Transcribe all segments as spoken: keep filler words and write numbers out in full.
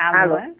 Alô? Alô?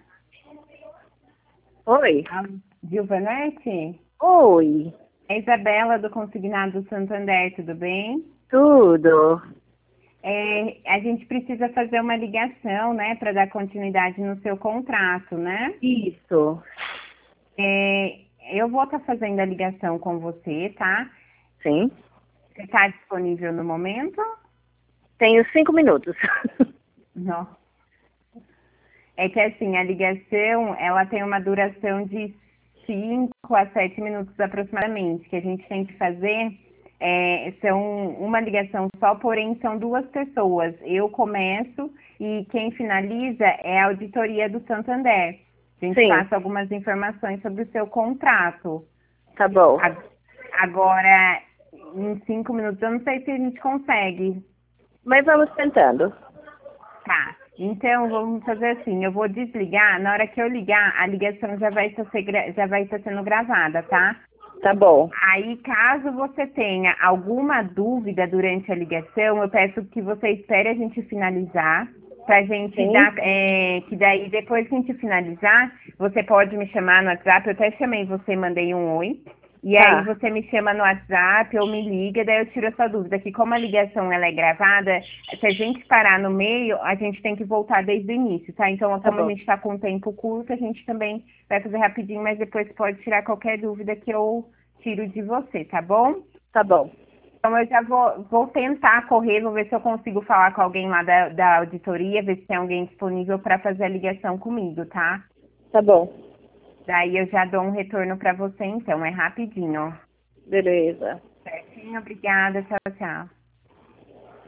Oi? Alô? Gilvanete? Oi, É Isabela do Consignado Santander, tudo bem? tudo? É, a gente precisa fazer uma ligação, né, para dar continuidade no seu contrato, né? Isso, É, eu vou estar fazendo a ligação com você, tá? sim. Você está disponível no momento? Tenho cinco minutos. Não. É que assim, a ligação, ela tem uma duração de cinco a sete minutos aproximadamente, que a gente tem que fazer, é, são uma ligação só, porém são duas pessoas. Eu começo e quem finaliza é a auditoria do Santander. A gente Sim, passa algumas informações sobre o seu contrato. tá bom. A- Agora, em cinco minutos, eu não sei se a gente consegue. Mas vamos tentando. Tá. Então, vamos fazer assim, eu vou desligar, na hora que eu ligar, a ligação já vai estar, ser gra- já vai estar sendo gravada, tá? Tá bom, Aí, caso você tenha alguma dúvida durante a ligação, eu peço que você espere a gente finalizar, pra gente sim. dar, é, que daí depois que a gente finalizar, você pode me chamar no WhatsApp, eu até chamei você, mandei um oi, e aí Tá, você me chama no WhatsApp ou me liga, daí eu tiro essa dúvida, que como a ligação ela é gravada, se a gente parar no meio, a gente tem que voltar desde o início, tá? Então, tá como a bom, gente está com um tempo curto, a gente também vai fazer rapidinho, mas depois pode tirar qualquer dúvida que eu tiro de você, tá bom? tá bom. Então eu já vou, vou tentar correr, vou ver se eu consigo falar com alguém lá da, da auditoria, ver se tem alguém disponível para fazer a ligação comigo, tá? Tá bom. Daí eu já dou um retorno para você então, é rapidinho. Beleza. Certinho, obrigada, tchau, tchau.